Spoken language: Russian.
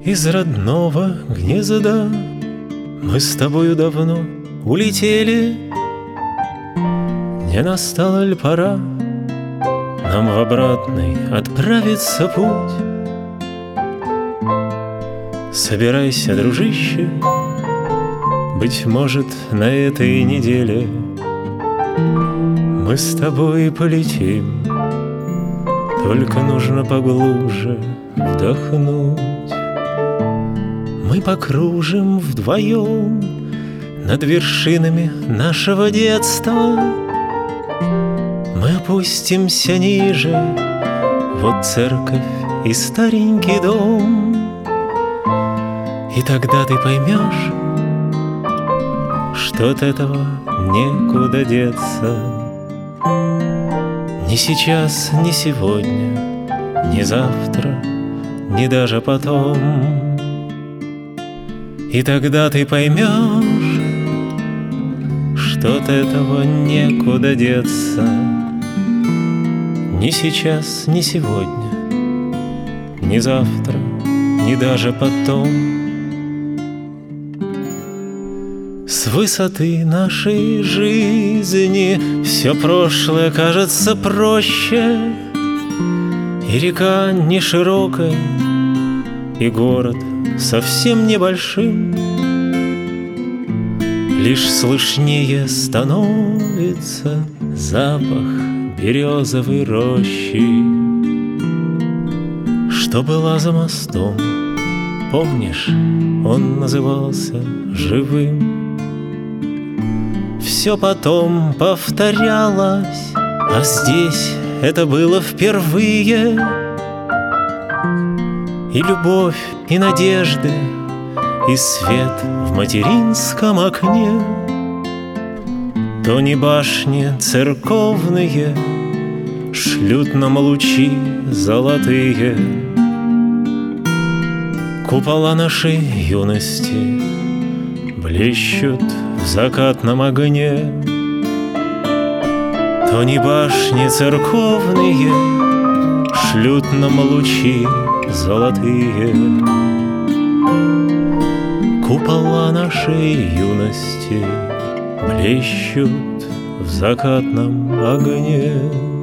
из родного гнезда мы с тобою давно улетели. Не настала ли пора нам в обратный отправиться путь? Собирайся, дружище, быть может, на этой неделе мы с тобой полетим. Только нужно поглубже вдохнуть. Мы покружим вдвоем над вершинами нашего детства. Мы опустимся ниже, вот церковь и старенький дом. И тогда ты поймешь, что от этого некуда деться. Ни сейчас, ни сегодня, ни завтра, ни даже потом. И тогда ты поймешь, что от этого некуда деться. Ни сейчас, ни сегодня, ни завтра, ни даже потом. С высоты нашей жизни все прошлое кажется проще, и река не широкая, и город совсем небольшим. Лишь слышнее становится запах березовой рощи, что была за мостом. Помнишь, он назывался живым. Все потом повторялось, а здесь это было впервые. И любовь, и надежды, и свет в материнском окне. То не башни церковные шлют нам лучи золотые. Купола нашей юности блещут в закатном огне. То не башни церковные шлют нам лучи золотые. Купола нашей юности блещут в закатном огне.